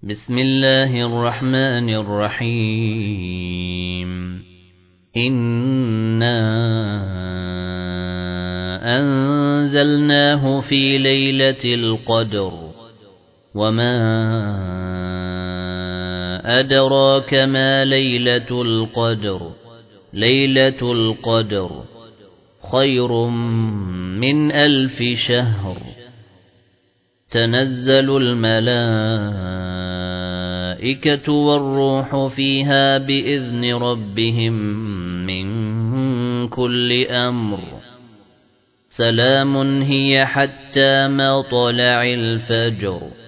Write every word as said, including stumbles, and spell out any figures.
بسم الله الرحمن الرحيم إنا أنزلناه في ليلة القدر وما أدراك ما ليلة القدر ليلة القدر خير من ألف شهر تنزل الملائكة والروح فيها بإذن ربهم من كل أمر سلام هي حتى مطلع الفجر.